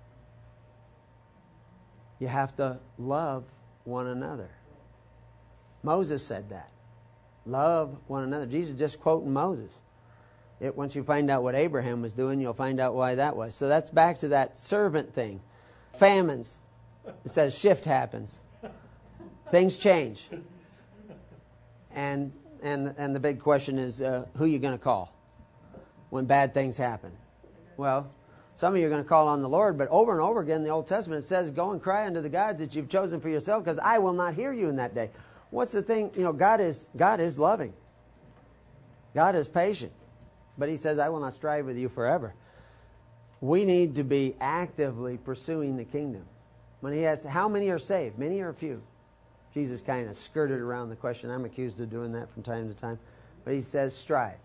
You have to love one another. Moses said that. Love one another. Jesus just quoting Moses. It, once you find out what Abraham was doing, you'll find out why that was. So that's back to that servant thing. Famines. It says shift happens. Things change. And and and the big question is, uh, who are you going to call when bad things happen? Well, some of you are going to call on the Lord, but over and over again in the Old Testament it says, go and cry unto the gods that you've chosen for yourself, because I will not hear you in that day. What's the thing? You know, God is God is loving. God is patient. But he says, I will not strive with you forever. We need to be actively pursuing the kingdom. When he asks, how many are saved? Many or few? Jesus kind of skirted around the question. I'm accused of doing that from time to time. But he says, strive.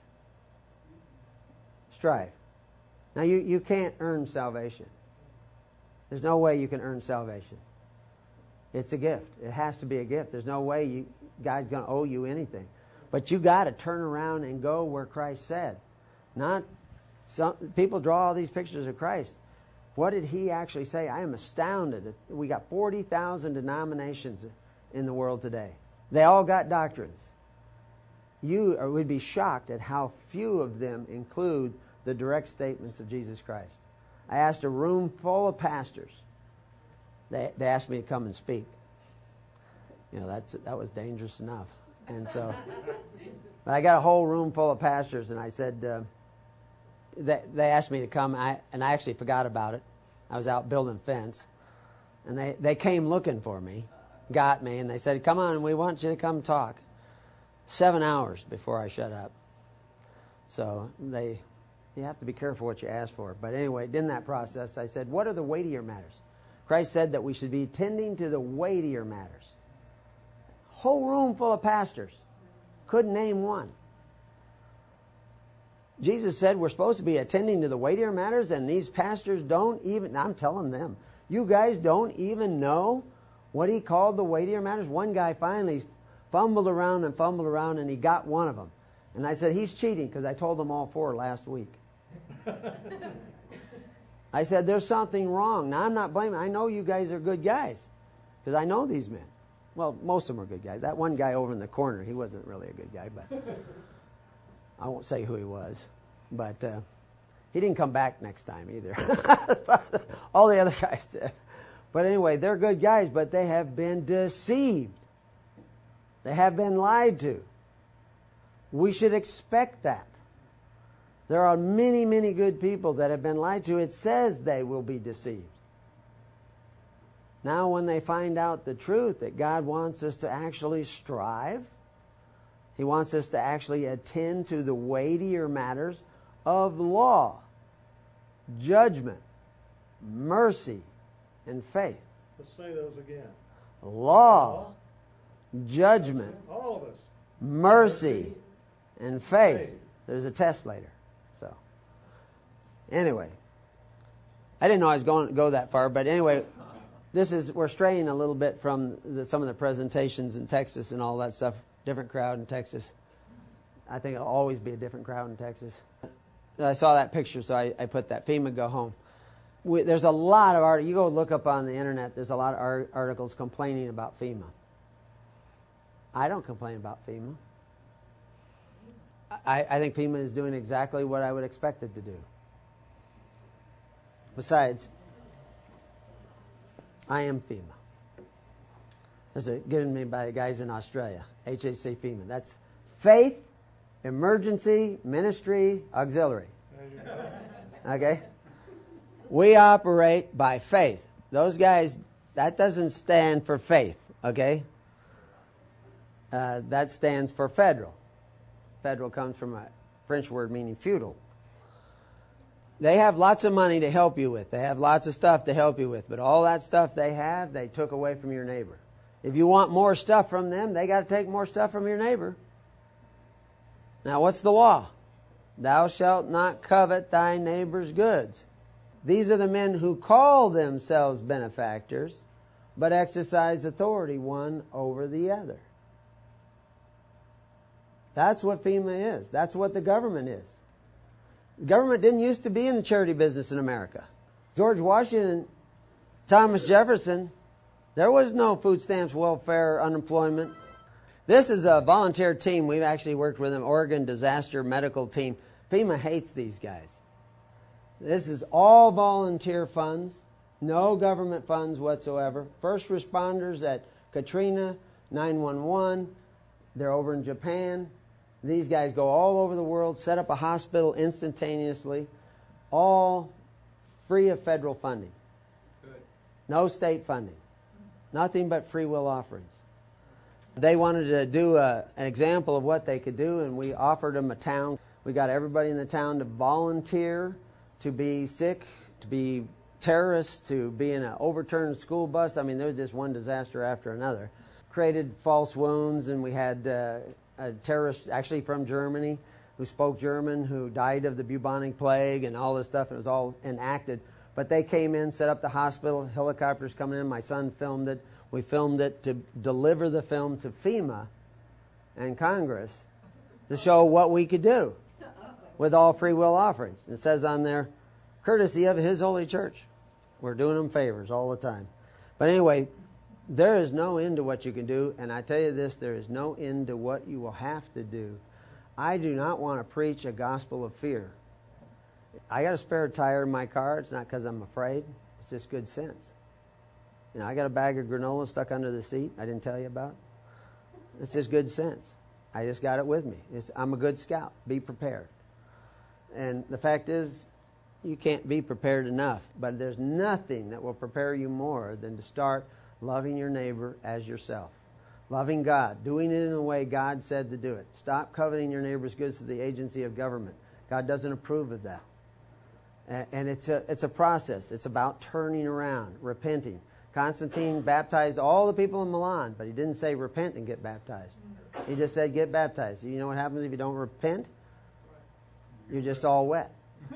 Strive. Now, you, you can't earn salvation. There's no way you can earn salvation. It's a gift. It has to be a gift. There's no way you, God's going to owe you anything. But you got to turn around and go where Christ said. Not some people draw all these pictures of Christ. What did he actually say? I am astounded. We got forty thousand denominations in the world today. They all got doctrines. You would be shocked at how few of them include the direct statements of Jesus Christ. I asked a room full of pastors. They, they asked me to come and speak. You know, that's that was dangerous enough. And so, but I got a whole room full of pastors, and I said, uh, they, they asked me to come, and I, and I actually forgot about it. I was out building fence, and they, they came looking for me, got me, and they said, come on, we want you to come talk. Seven hours before I shut up. So they, you have to be careful what you ask for. But anyway, in that process, I said, what are the weightier matters? Christ said that we should be tending to the weightier matters. Whole room full of pastors. Couldn't name one. Jesus said we're supposed to be attending to the weightier matters, and these pastors don't even, I'm telling them, you guys don't even know what he called the weightier matters. One guy finally fumbled around and fumbled around, and he got one of them. And I said, he's cheating, because I told them all four last week. I said, there's something wrong. Now, I'm not blaming. I know you guys are good guys, because I know these men. Well, most of them are good guys. That one guy over in the corner, he wasn't really a good guy, but I won't say who he was. But uh, he didn't come back next time either. All the other guys did. But anyway, they're good guys, but they have been deceived. They have been lied to. We should expect that. There are many, many good people that have been lied to. It says they will be deceived. Now, when they find out the truth that God wants us to actually strive, He wants us to actually attend to the weightier matters of law, judgment, mercy, and faith. Let's say those again. Law, judgment, all of us, mercy, and faith. There's a test later. So, anyway, I didn't know I was going to go that far, but anyway, this is we're straying a little bit from the, some of the presentations in Texas and all that stuff. Different crowd in Texas. I think it'll always be a different crowd in Texas. I saw that picture, so I, I put that FEMA go home. We, there's a lot of art. You go look up on the internet. There's a lot of art, articles complaining about FEMA. I don't complain about FEMA. I, I think FEMA is doing exactly what I would expect it to do. Besides, I am FEMA. This is given me by the guys in Australia, H H C FEMA. That's Faith, Emergency, Ministry, Auxiliary. Okay? We operate by faith. Those guys, that doesn't stand for faith, okay? Uh, that stands for federal. Federal comes from a French word meaning feudal. They have lots of money to help you with. They have lots of stuff to help you with. But all that stuff they have, they took away from your neighbor. If you want more stuff from them, they got to take more stuff from your neighbor. Now, what's the law? Thou shalt not covet thy neighbor's goods. These are the men who call themselves benefactors, but exercise authority one over the other. That's what FEMA is. That's what the government is. The government didn't used to be in the charity business in America. George Washington, Thomas Jefferson, there was no food stamps, welfare, unemployment. This is a volunteer team. We've actually worked with them, Oregon Disaster Medical Team. FEMA hates these guys. This is all volunteer funds, no government funds whatsoever. First responders at Katrina, nine one one, they're over in Japan. These guys go all over the world, set up a hospital instantaneously, all free of federal funding. Good. No state funding. Nothing but free will offerings. They wanted to do a, an example of what they could do, and we offered them a town. We got everybody in the town to volunteer to be sick, to be terrorists, to be in an overturned school bus. I mean, there was just one disaster after another. Created false wounds, and we had uh, a terrorist actually from Germany who spoke German, who died of the bubonic plague and all this stuff. It was all enacted. But they came in, set up the hospital, helicopters coming in. My son filmed it. We filmed it to deliver the film to FEMA and Congress to show what we could do with all free will offerings. It says on there, courtesy of His Holy Church. We're doing them favors all the time. But anyway, there is no end to what you can do. And I tell you this, there is no end to what you will have to do. I do not want to preach a gospel of fear. I got a spare tire in my car. It's not because I'm afraid. It's just good sense. You know, I got a bag of granola stuck under the seat I didn't tell you about. It's just good sense. I just got it with me. It's, I'm a good scout. Be prepared. And the fact is, you can't be prepared enough. But there's nothing that will prepare you more than to start loving your neighbor as yourself. Loving God. Doing it in the way God said to do it. Stop coveting your neighbor's goods to the agency of government. God doesn't approve of that. And it's a, it's a process. It's about turning around, repenting. Constantine baptized all the people in Milan, but he didn't say repent and get baptized. He just said get baptized. You know what happens if you don't repent? You're just all wet.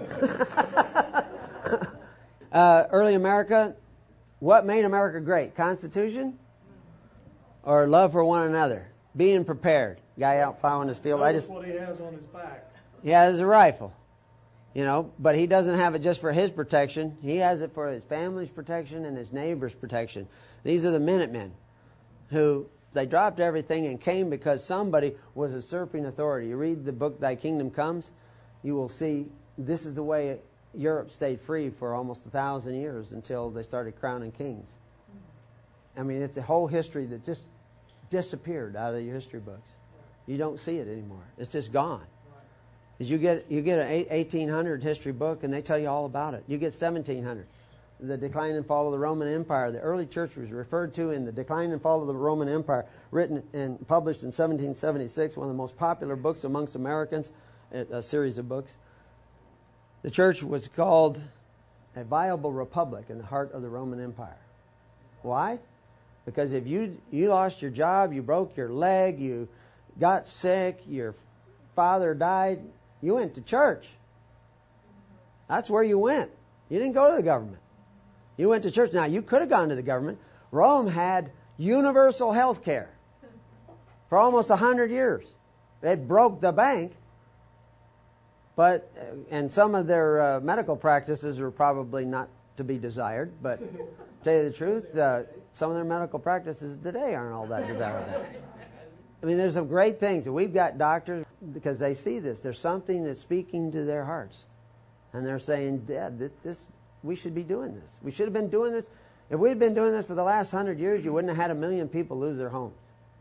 uh, early America, what made America great? Constitution or love for one another? Being prepared. Guy out plowing his field. Notice I just what he has on his back. He has a rifle, you know, but he doesn't have it just for his protection. He has it for his family's protection and his neighbor's protection. These are the Minutemen who they dropped everything and came because somebody was usurping authority. You read the book Thy Kingdom Comes, you will see this is the way Europe stayed free for almost a thousand years until they started crowning kings. I mean, it's a whole history that just disappeared out of your history books. You don't see it anymore. It's just gone. As you get you get an eighteen hundred history book and they tell you all about it. You get seventeen hundred, the decline and fall of the Roman Empire. The early church was referred to in the Decline and Fall of the Roman Empire, written and published in seventeen seventy-six, one of the most popular books amongst Americans, a series of books. The church was called a viable republic in the heart of the Roman Empire. Why? Because if you you lost your job, you broke your leg, you got sick, your father died, you went to church. That's where you went. You didn't go to the government. You went to church. Now, you could have gone to the government. Rome had universal health care for almost a hundred years. It broke the bank. But, and some of their uh, medical practices were probably not to be desired. But to tell you the truth, uh, some of their medical practices today aren't all that desirable. I mean, there's some great things. We've got doctors, because they see this. There's something that's speaking to their hearts. And they're saying, Dad, this, we should be doing this. We should have been doing this. If we'd been doing this for the last hundred years, you wouldn't have had a million people lose their homes.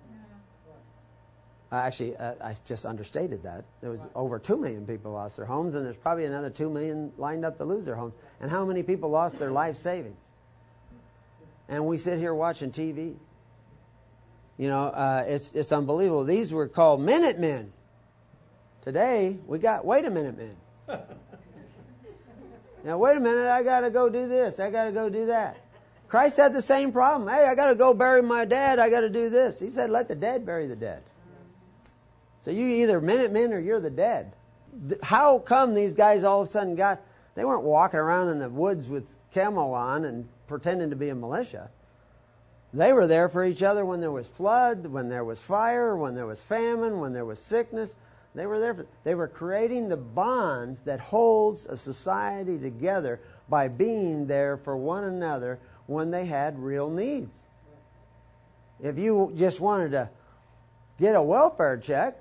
Yeah. Uh, actually, uh, I just understated that. There was over two million people lost their homes, and there's probably another two million lined up to lose their homes. And how many people lost their life savings? And we sit here watching T V. You know, uh, it's it's unbelievable. These were called Minutemen. Today, we got, wait a minute, man. Now, wait a minute, I got to go do this. I got to go do that. Christ had the same problem. Hey, I got to go bury my dad. I got to do this. He said, let the dead bury the dead. So you either Minutemen or you're the dead. How come these guys all of a sudden got, they weren't walking around in the woods with camo on and pretending to be a militia. They were there for each other when there was flood, when there was fire, when there was famine, when there was sickness. They were there for, they were creating the bonds that holds a society together by being there for one another when they had real needs. If you just wanted to get a welfare check,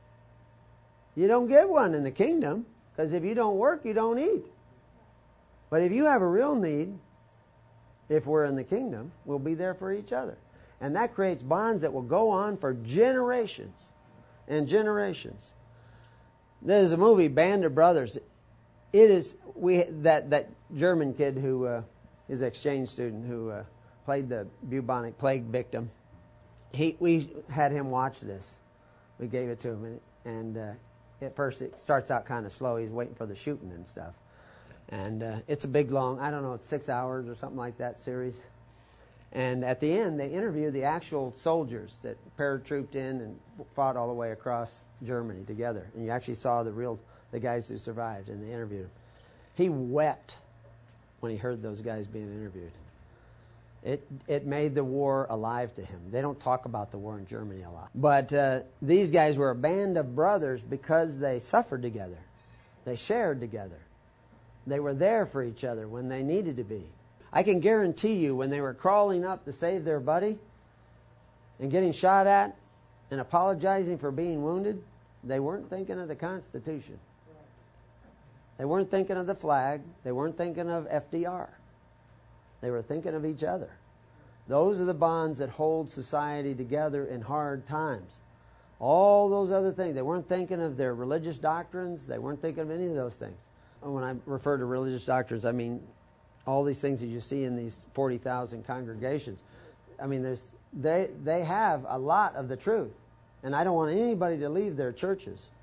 you don't get one in the kingdom, because if you don't work, you don't eat. But if you have a real need, if we're in the kingdom, we'll be there for each other. And that creates bonds that will go on for generations and generations. There's a movie, Band of Brothers. It is, we that, that German kid who uh, is an exchange student who uh, played the bubonic plague victim. He, we had him watch this. We gave it to him. And, and uh, at first it starts out kind of slow. He's waiting for the shooting and stuff. And uh, it's a big, long, I don't know, it's six hours or something like that series. And at the end, they interview the actual soldiers that paratrooped in and fought all the way across Germany together. And you actually saw the real, the guys who survived, and they interviewed them. He wept when he heard those guys being interviewed. It it made the war alive to him. They don't talk about the war in Germany a lot. But uh, these guys were a band of brothers because they suffered together. They shared together. They were there for each other when they needed to be. I can guarantee you when they were crawling up to save their buddy and getting shot at and apologizing for being wounded, they weren't thinking of the Constitution. They weren't thinking of the flag. They weren't thinking of F D R. They were thinking of each other. Those are the bonds that hold society together in hard times. All those other things. They weren't thinking of their religious doctrines. They weren't thinking of any of those things. When I refer to religious doctrines, I mean all these things that you see in these forty thousand congregations. I mean, there's they they have a lot of the truth. And I don't want anybody to leave their churches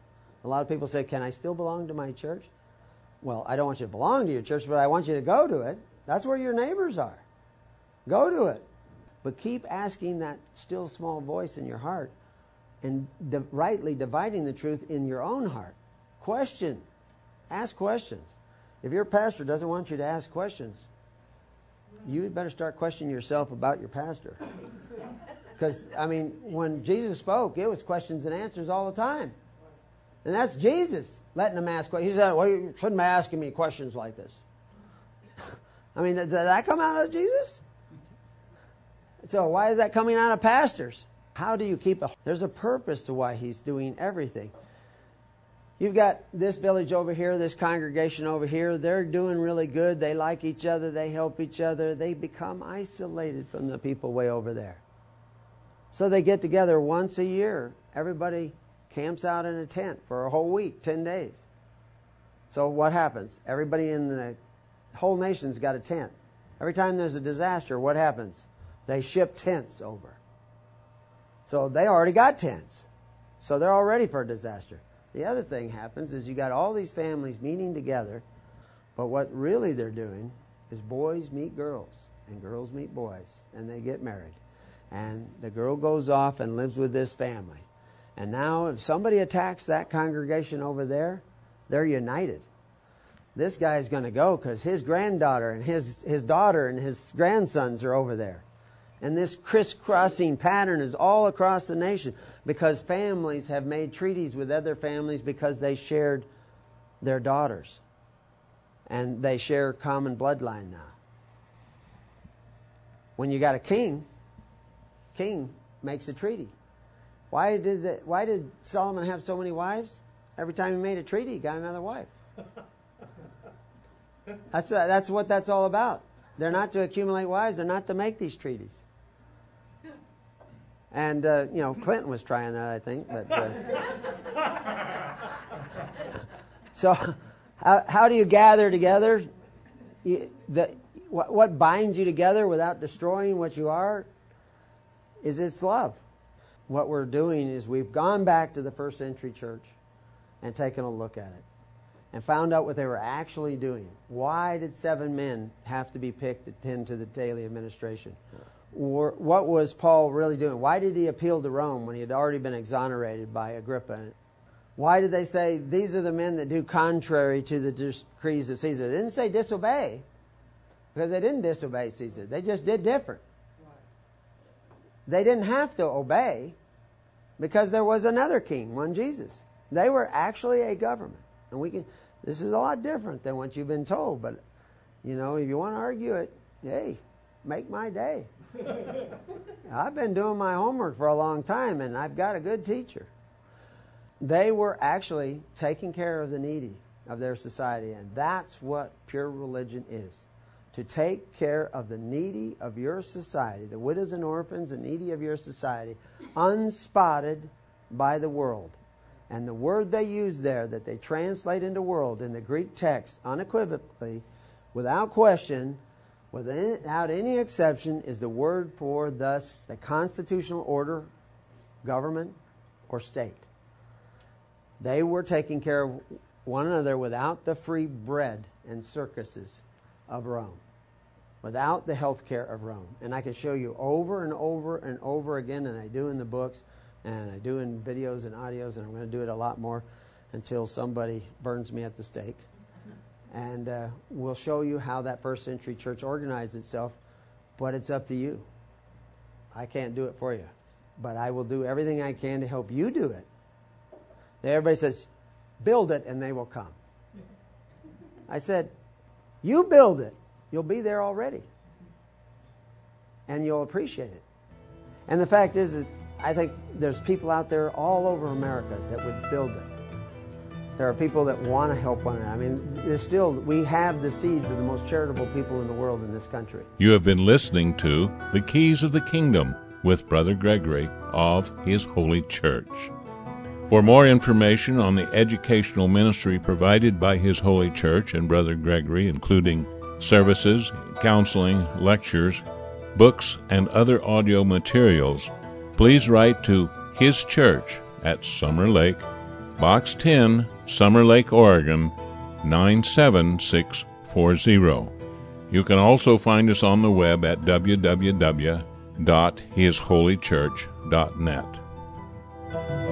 A lot of people say, can I still belong to my church? Well, I don't want you to belong to your church, but I want you to go to it. That's where your neighbors are. Go to it. But keep asking that still small voice in your heart and di- rightly dividing the truth in your own heart. Question. Ask questions. If your pastor doesn't want you to ask questions, you better start questioning yourself about your pastor. Because, I mean, when Jesus spoke, it was questions and answers all the time. And that's Jesus letting them ask questions. He said, well, you shouldn't be asking me questions like this. I mean, did that come out of Jesus? So why is that coming out of pastors? How do you keep a... There's a purpose to why he's doing everything. You've got this village over here, this congregation over here. They're doing really good. They like each other. They help each other. They become isolated from the people way over there. So they get together once a year. Everybody camps out in a tent for a whole week, ten days. So what happens? Everybody in the whole nation's got a tent. Every time there's a disaster, what happens? They ship tents over. So they already got tents. So they're all ready for a disaster. The other thing happens is you got all these families meeting together, but what really they're doing is boys meet girls, and girls meet boys, and they get married. And the girl goes off and lives with this family. And now if somebody attacks that congregation over there, they're united. This guy's going to go because his granddaughter and his, his daughter and his grandsons are over there. And this crisscrossing pattern is all across the nation because families have made treaties with other families because they shared their daughters. And they share common bloodline now. When you got a king, king makes a treaty. Why did the, why did Solomon have so many wives? Every time he made a treaty, he got another wife. That's uh, that's what that's all about. They're not to accumulate wives. They're not to make these treaties. And, uh, you know, Clinton was trying that, I think. But uh, so how, how do you gather together? You, the, what, what binds you together without destroying what you are is its love. What we're doing is we've gone back to the first century church and taken a look at it and found out what they were actually doing. Why did seven men have to be picked to tend to the daily administration? Or what was Paul really doing? Why did he appeal to Rome when he had already been exonerated by Agrippa? Why did they say, these are the men that do contrary to the decrees of Caesar? They didn't say disobey, because they didn't disobey Caesar. They just did different. They didn't have to obey, because there was another king, one Jesus. They were actually a government. And we can. This is a lot different than what you've been told, but, you know, if you want to argue it, hey, make my day. I've been doing my homework for a long time, and I've got a good teacher. They were actually taking care of the needy of their society, and that's what pure religion is. To take care of the needy of your society, the widows and orphans, the needy of your society, unspotted by the world. And the word they use there that they translate into world in the Greek text unequivocally, without question, without any exception, is the word for thus the constitutional order, government, or state. They were taking care of one another without the free bread and circuses of Rome, without the health care of Rome. And I can show you over and over and over again, and I do in the books, and I do in videos and audios, and I'm going to do it a lot more until somebody burns me at the stake. And uh, we'll show you how that first century church organized itself, but it's up to you. I can't do it for you, but I will do everything I can to help you do it. Everybody says, build it and they will come. I said, you build it. You'll be there already. And you'll appreciate it. And the fact is, is I think there's people out there all over America that would build it. There are people that want to help one another. I mean, there's still, we have the seeds of the most charitable people in the world in this country. You have been listening to The Keys of the Kingdom with Brother Gregory of His Holy Church. For more information on the educational ministry provided by His Holy Church and Brother Gregory, including services, counseling, lectures, books, and other audio materials, please write to His Church at Summer Lake, Box ten, Summer Lake, Oregon, nine seven six four zero. You can also find us on the web at w w w dot his holy church dot net.